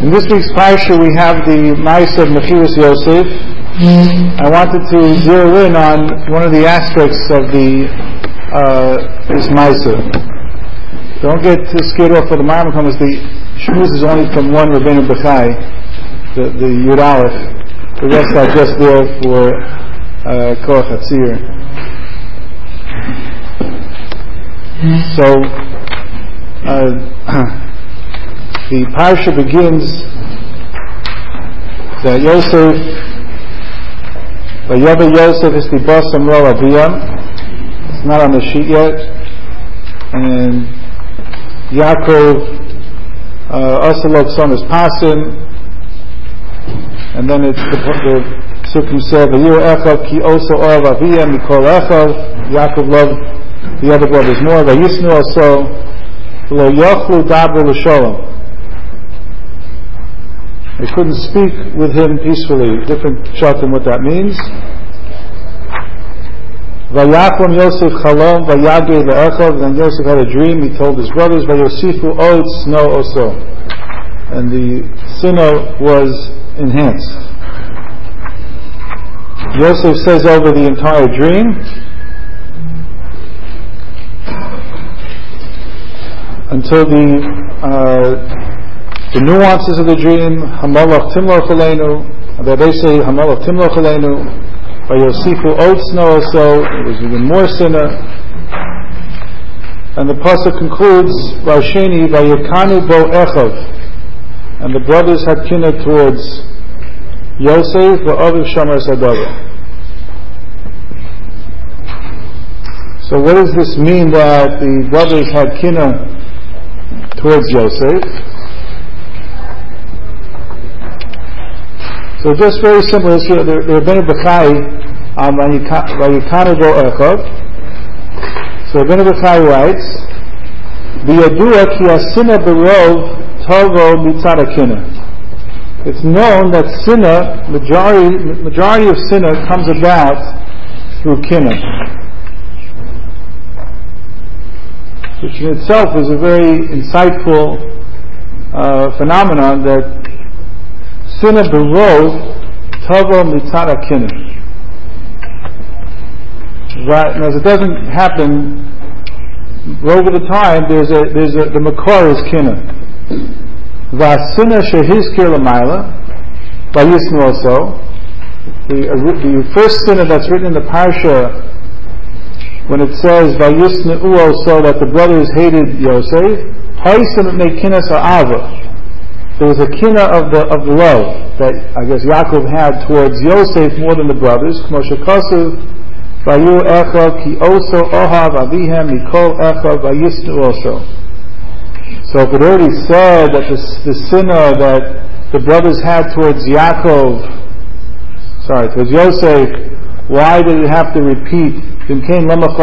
In this week's parsha we have the Ma'aseh of Mechiras Yosef. I wanted to zero in on one of the aspects of this Ma'aseh. Don't get too scared off for the Ma'amah because the Shmuz is only from one Rabbeinu Bechai, the Yud Aleph. The rest are just there for Koach Hatzir. So the parsha begins that Yosef, Vayava Yosef is the Basam Ro Aviyam. It's not on the sheet yet. And Yaakov Asalok son is Pasim. And then it's the Sukkim said, Vayu Echav ki oso of Aviyam Mikol Echav. Yaakov loved the other brothers more. Vayisnu also Lo Yochlu Dabru L'Sholom. They couldn't speak with him peacefully. Different shot in what that means. Vayakom Yosef Chalom Vayagei Le'echav. Then Yosef had a dream. He told his brothers, Vayosifu Od Sno Oso. And the sinner was enhanced. Yosef says over the entire dream, until the nuances of the dream, Hamalach Timloch Aleinu, they say Hamalach Timloch Aleinu, Vayosifu Od Sno Oso, it was even more sinner. And the pasuk concludes, Vasheni Vayekanu Bo Echav, and the brothers had kinna towards Yosef, Va'aviv Shamar Sadava. So what does this mean that the brothers had kinna towards Yosef? So just very simple, the Rabbeinu Bechai Vayikanu Bo Echav. So Rabbeinu Bechai writes, V'yadua ki asina berov tovo mitzad hakina. It's known that sinna, majority of sinna comes about through kinna, which in itself is a very insightful phenomenon, that sinna berov tavo mitzad hakina. Right, and as it doesn't happen over the time, the makor is kinna. Vasina shehizkir l'mayla, vayisnu also. The first sinna that's written in the parsha, when it says vayisnu also, that the brothers hated Yosef, ha'isam made kinna sa'ava. There was a kinna of the love that I guess Yaakov had towards Yosef more than the brothers. Moshe Kosev, vayu echav ki oso ohav avihem mikol echav vayisnu also. So if it already said that the sinner that the brothers had towards towards Yosef, why did it have to repeat? Why do you have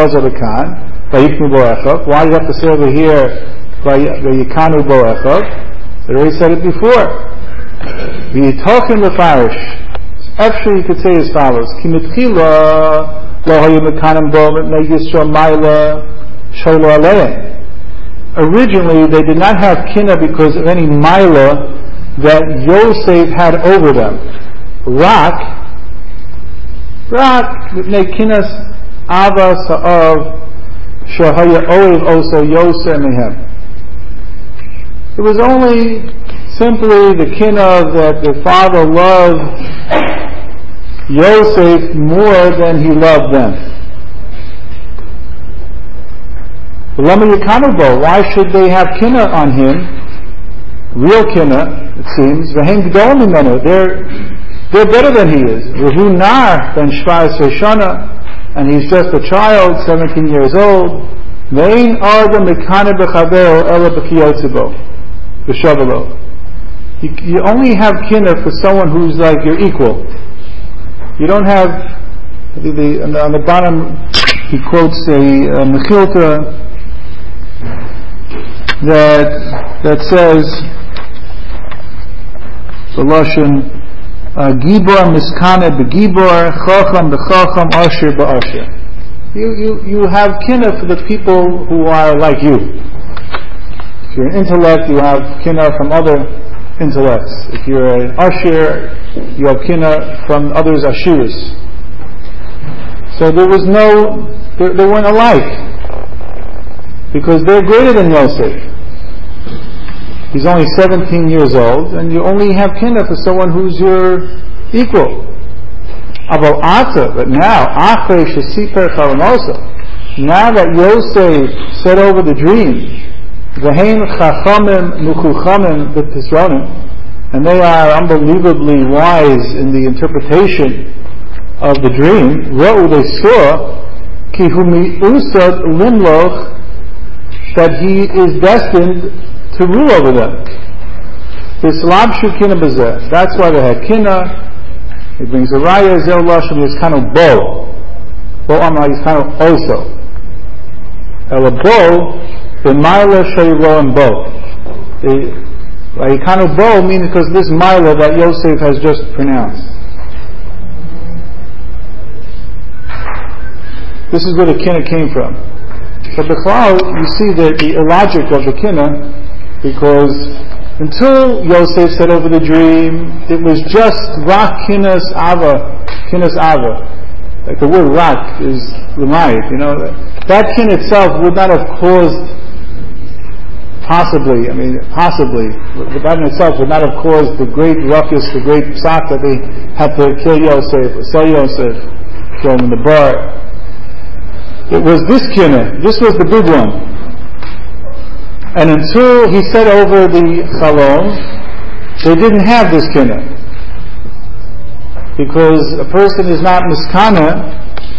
to say over here Vayikanu Bo Echav? They already said it before. V'yitochen lefarish. Actually, you could say as follows: Ki mitchila lo hayu mekanim bo mipnei Yisro Maila shelo aleim. Originally, they did not have kinna because of any maila that Yosef had over them. Rak mipnei kinnas ava sa'av shehaya oiv oso Yosef mehem. It was only simply the kinna that the father loved Yosef more than he loved them. Why should they have kinna on him? Real kinna, it seems. They're better than he is. Rehu nar ben shvayis shana, and he's just a child, 17 years old. Ve'in adam mekana b'chaveo ela b'kiyotzibo. You only have kinna for someone who's like your equal. You don't have on the bottom he quotes a Mechilta that says the Lashon Gibor miskane begibor chacham bechacham asher ba'asher. You have kinna for the people who are like you. If you're an intellect, you have kinna from other intellects. If you're an Ashir, you have kinna from others Ashirs. So there was they weren't alike. Because they're greater than Yosef. He's only 17 years old, and you only have kinna for someone who's your equal. But now, now that Yosef said over the dream, and they are unbelievably wise in the interpretation of the dream, they saw that he is destined to rule over them. That's why they had kinna. He brings a raya, Zel Lashon, he's kind of bo. Bo Amar, he's kind of also. Ela bo, b'mayla shayro and bo. He kind of bo means because this mayla that Yosef has just pronounced. This is where the kinna came from. So b'chlal, you see the illogic of the kinna, because until Yosef said over the dream, it was just rak kinnas ava. Like the word rak is l'mayit, that kin itself would not have caused, possibly, but that in itself would not have caused the great ruckus, the great psak that they had to kill Yosef, or sell Yosef, kill him in the bar. It was this kinna, this was the big one. And until he said over the chalom, they didn't have this kinna. Because a person is not miskana,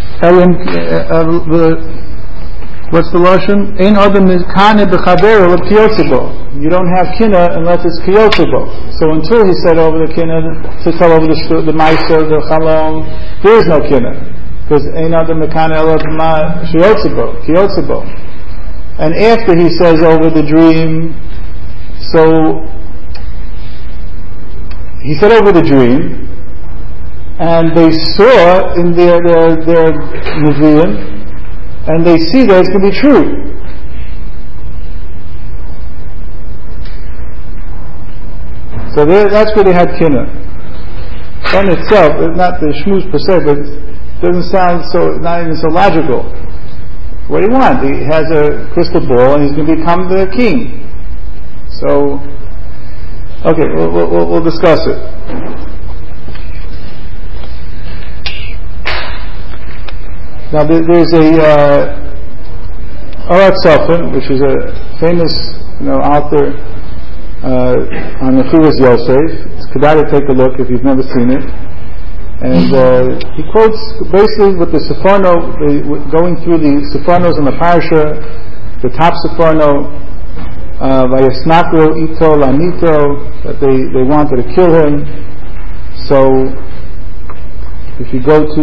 what's the lashon? Ein adam miskana b'chaber l'kiyotzibo. You don't have kinna unless it's kiyotzibo. So until he said over the kinna, to tell over the ma'aser, the chalom, there is no kinna. Because ein adam miskana kiyotzibo. And after he says over the dream, so he said over the dream, and they saw in their Nevi'im, and they see that it's going to be true. So that's where they had kinna. On itself, not the shmuz per se, but it doesn't sound not even so logical. What do you want? He has a crystal ball and he's going to become the king. So, okay, we'll discuss it. Now there's a Arat Safin, which is a famous author on the Chuvas Yosef. It's kedai to take a look if you've never seen it. And he quotes basically with the Seforno, going through the Sefornos in the Parsha, the top Seforno, Vayasnakro Ito Lanito, that they wanted to kill him. So, if you go to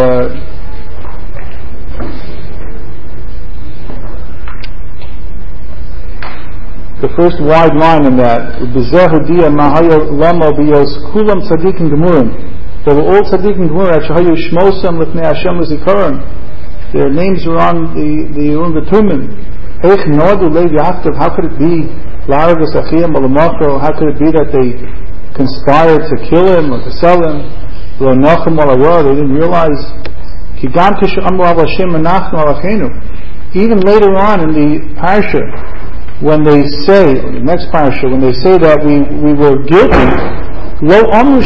the first wide line in that, B'zehudiya Mahaya Lama B'yos Kulam Tzadikim Gemurim. They were all tzaddikim gemur. Shahayu shmosam lifnei Hashem l'zikaron. Their names were on the tumim. Eich nodu leiv Yaakov. How could it be la'arvus achiyam alamachro? How could it be that they conspired to kill him or to sell him? Lo nachem alarah. They didn't realize. Ki gam kishu amru av Hashem menachnu alachenu. Even later on in the parsha, when they say, the next parsha, when they say that we were guilty. They never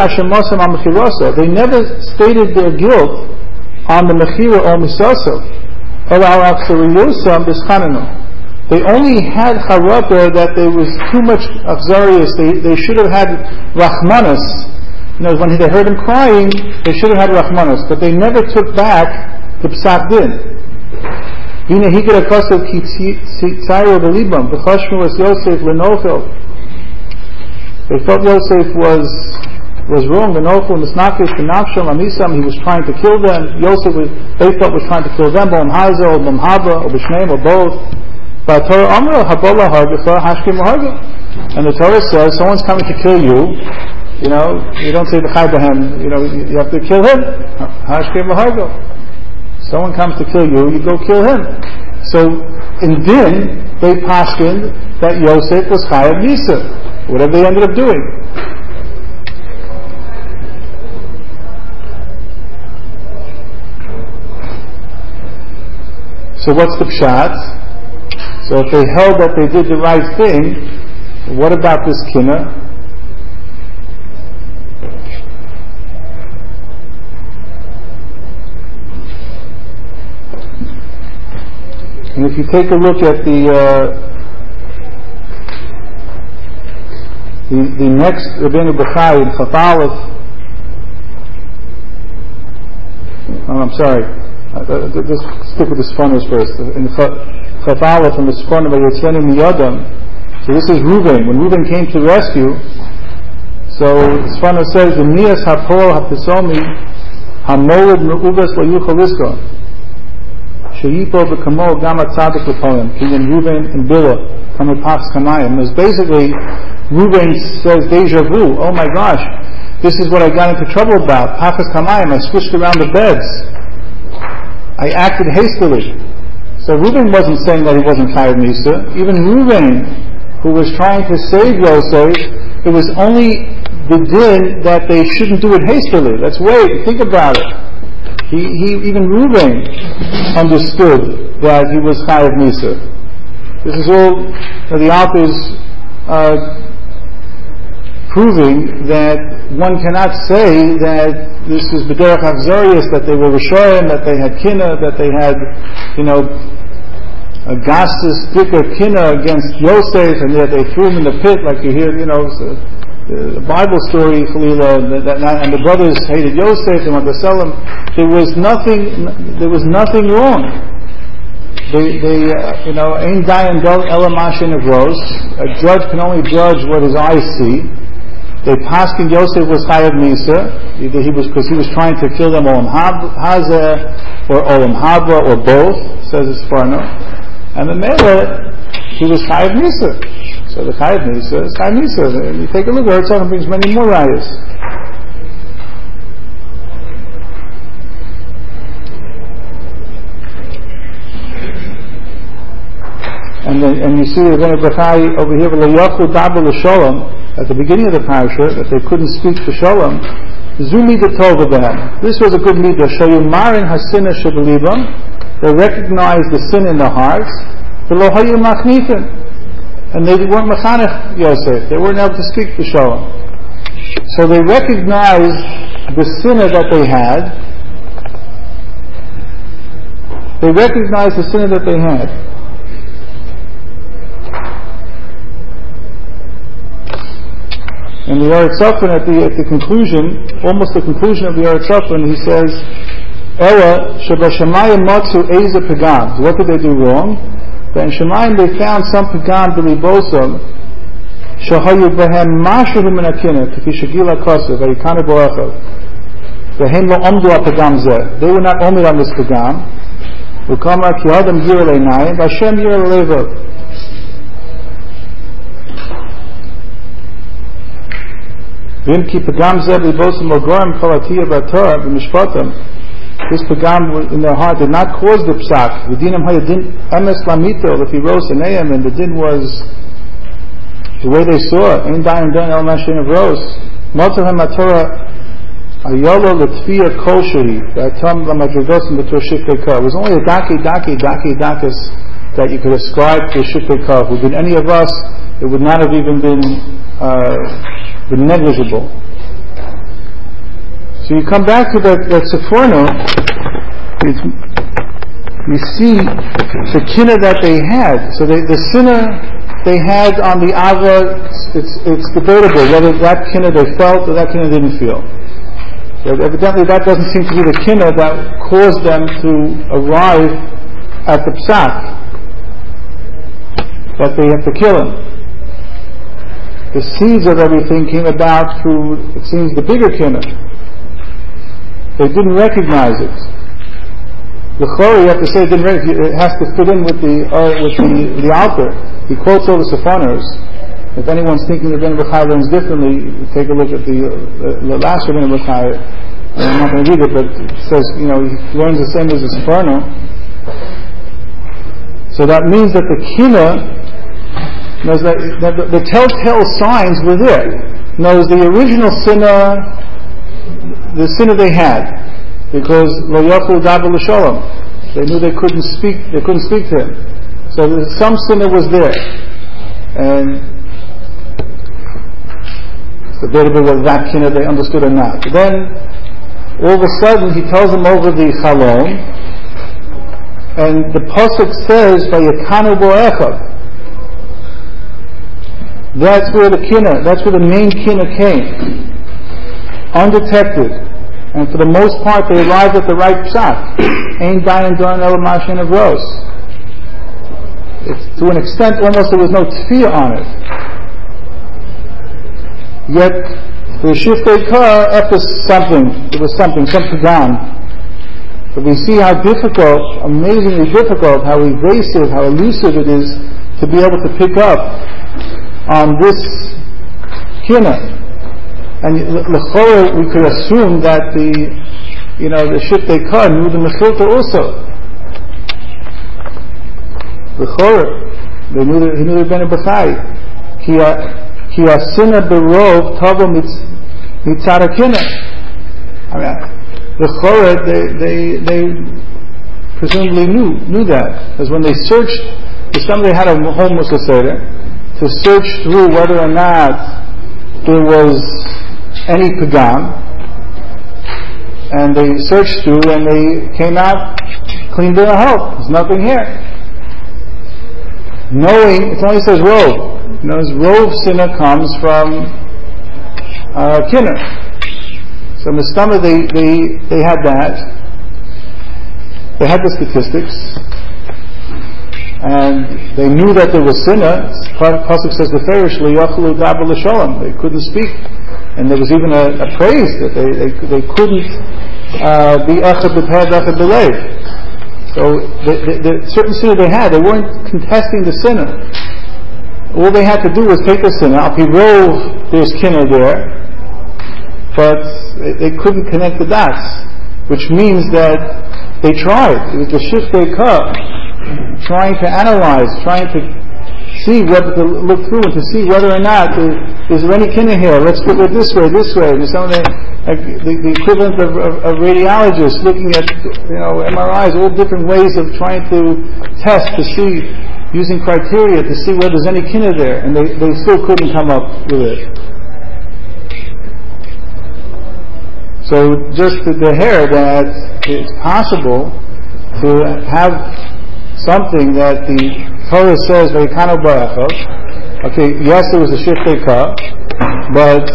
stated their guilt on the mechira or misasa. They only had charata that there was too much achzarius. They should have had rachmanas. When they heard him crying, they should have had rachmanas, but they never took back the psak din. They felt Yosef was wrong. The Nochel, Misnakish, Benafsham, Amisam, he was trying to kill them. They felt was trying to kill them, Bom Haza, or Bom Haba, or Bishneim, or both. But Torah Amra, Habola Hargafa, Hashkim Harga. And the Torah says, someone's coming to kill you, you don't say the Chaybahem, you have to kill him. Hashkim Harga. Someone comes to kill you, you go kill him. So, in Din, they paskined that Yosef was Chayav Misa, whatever they ended up doing. So what's the pshat? So if they held that they did the right thing, what about this kinna? And if you take a look at the next Rabbeinu Bechai in Chaf Aleph, I'm sorry. Just stick with the Sfonos first. In Chaf Aleph, in the Sfonos by Yitzchak Miyadam, so this is Reuben. When Reuben came to rescue, so the Sfonos says, "V'nias hapol hapisomi hamoled me'uvas lo'yuchalisko sheyipo v'kamo gam atzadik l'polim kinyan Reuben and Bilah kamipachs kamayim." It was basically Reuben says deja vu. Oh my gosh, this is what I got into trouble about. Pachas kamayim. I switched around the beds. I acted hastily. So Reuben wasn't saying that he wasn't Chayav Misa. Even Reuben, who was trying to save Yosef, it was only the din that they shouldn't do it hastily. Let's wait, think about it. Even Reuben understood that he was Chayav Misa. This is all the authors proving that one cannot say that this is b'derech achzarius, that they were Rishonim, that they had kinna, that they had, a gasus sticker kinna against Yosef, and yet they threw him in the pit, like you hear, the Bible story, Chalila, and the brothers hated Yosef, they wanted to sell him. There was nothing wrong. Ein dayan ela mashen avros. A judge can only judge what his eyes see. They paskin Yosef was Chayav Misa, either because he was trying to kill them Olam Hazeh or Olam Haba or both, says the Sforno. And the Mela, he was Chayav Misa. So the Chayav Misa is Chayav Misa. And you take a look, Herzog brings many more rayas. And you see the Rebbeinu Bechai over here, V'lo daber l'sholom, at the beginning of the parasha, that they couldn't speak to Shalom. Zumi de tova behem. This was a good midah. Shayumarin hasina shebelibam. They recognized the sin in their hearts. V'lo hayu machnifin. And they weren't mechanech Yosef. They weren't able to speak to Shalom. So they recognized the sinner that they had. They recognized the sinner that they had. And the Yoretz Safran at the conclusion, almost the conclusion of the Yoretz Safran, he says, Ela shebashamayim matzu eza pagam. What did they do wrong? That in Shemayim they found some pagam b'libosam shahayu behem mashu min akina k'fi shagila kosev v'yikana boachav v'hem lo omdu apagam zeh. They were not omid on this pagam. V'kamar ki adam yir eleinayim v'Hashem yir elevav. This pagam in their heart did not cause the psak. The din and the din was the way they saw it. It was only a dakas that you could ascribe to Shiftei Kav. Within any of us, it would not have even been negligible. So you come back to that Seforno, you see the kinna that they had. So the sinner they had on the Ava, it's debatable whether that kinna they felt or that kinna didn't feel. But evidently that doesn't seem to be the kinna that caused them to arrive at the psak, that they have to kill him. The seeds of everything came about through, it seems, the bigger kinna. They didn't recognize it. The Chori, you have to say, it has to fit in with the author. He quotes all the Sephonos. If anyone's thinking that Rebbeinu Bechai learns differently, take a look at the last Rebbeinu Bechai. I'm not going to read it, but it says, he learns the same as the Sephono. So that means that the kina, the telltale signs were there. Knows the original sinner, the sinner they had, because lo yachlu daber l'shalom, they knew they couldn't speak to him. So some sinner was there, and it's debatable whether that kinna they understood or not. But then all of a sudden he tells them over the chalom, and the pasuk says vayakanu bo echad. That's where the main kinna came, undetected, and for the most part they arrived at the right pshat. Ein dayan doran ela mashen avros. To an extent, almost there was no tefillah on it. Yet the shiftei kar, after there was some pagam. But we see how difficult, amazingly difficult, how evasive, how elusive it is to be able to pick up on this kina, and l'chora we could assume that the shiftei kar knew the mechilta also. L'chora, he knew the ben b'chai. Ki asina berov tavo mitzad kina. I mean, l'chora they presumably knew that, because when they searched, if somebody had a home musaseder, to search through whether or not there was any pagam, and they searched through and they came out clean bill of health. There's nothing here. Knowing, it only says rove. Rove sinner comes from kinner. So in the stomach they had that. They had the statistics. And they knew that there was sinner. Pasuk says the ferish liyachlu daber l'shalom. They couldn't speak, and there was even a praise that they couldn't be echad b'peh echad b'leiv. So the certain sinner they had, they weren't contesting the sinner. All they had to do was take the sinner. Al pi rov, there's kinner there, but they couldn't connect the dots, which means that they tried. It was the shiftei kar, trying to analyze, trying to see whether to look through and to see whether or not is there any kinna here. Let's put it this way. There's some of the equivalent of radiologists looking at MRIs, all different ways of trying to test to see, using criteria to see whether there's any kinna there, and they still couldn't come up with it. So just to hear that it's possible to have something that the Torah says, "Vayikanu ba'echad." Okay, yes, there was a shiftei kar, but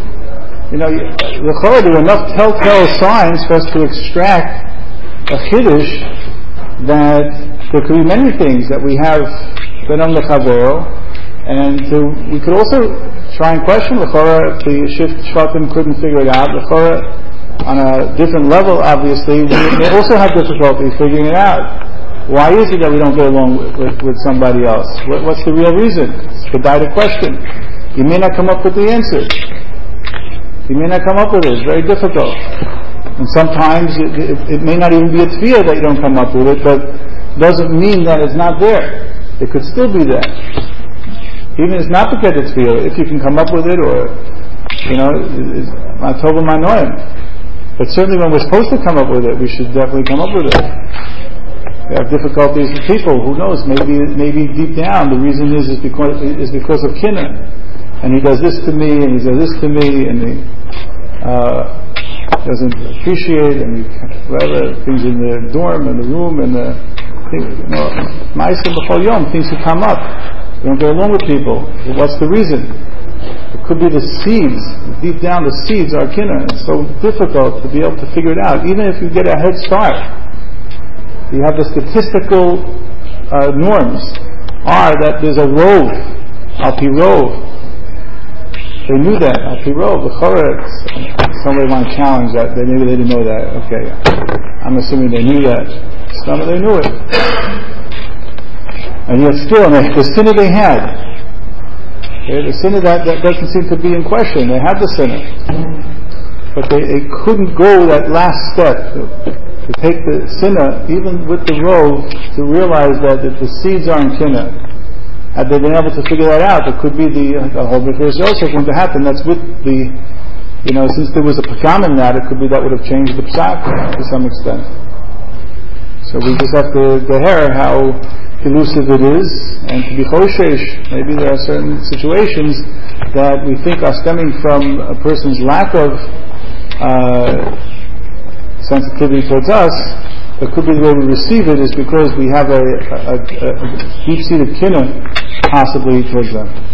there were enough telltale signs for us to extract a chiddush that there could be many things that we have benam lechavero, and we could also try and question l'chora if the shvatim couldn't figure it out. L'chora, on a different level, obviously, we also have difficulty figuring it out. Why is it that we don't get along with somebody else? What's the real reason? It's the question. You may not come up with the answer. You may not come up with it. It's very difficult. And sometimes it may not even be a tefillah that you don't come up with it, but it doesn't mean that it's not there. It could still be there. Even if it's not to get the tefillah, if you can come up with it, or, it's matov manoim. But certainly when we're supposed to come up with it, we should definitely come up with it. We have difficulties with people. Who knows? Maybe deep down the reason is because of kinna, and he does this to me, and he does this to me, and he doesn't appreciate, and whatever things in the dorm and the room and the ma'aser b'chol yom, things that come up. We don't get along with people. What's the reason? It could be the seeds. Deep down, the seeds are kinna. It's so difficult to be able to figure it out, even if you get a head start. You have the statistical norms are that there's a rove, al pi rov. They knew that, al pi rov. Somebody might challenge that. Maybe they didn't know that. Okay, I'm assuming they knew that. Some of them knew it. And yet still, the sinner they had, the sinner that doesn't seem to be in question. They had the sinner, but they couldn't go that last step. to take the sinna, even with the rove, to realize that the seeds are in kinna. Had they been able to figure that out, it could be the whole B'chiras Yosef going to happen. That's with the, since there was a pakam in that, it could be that would have changed the psak to some extent. So we just have to deher how elusive it is, and to be choshesh. Maybe there are certain situations that we think are stemming from a person's lack of sensitivity towards us. It could be the way we receive it is because we have a deep-seated kinna possibly towards them.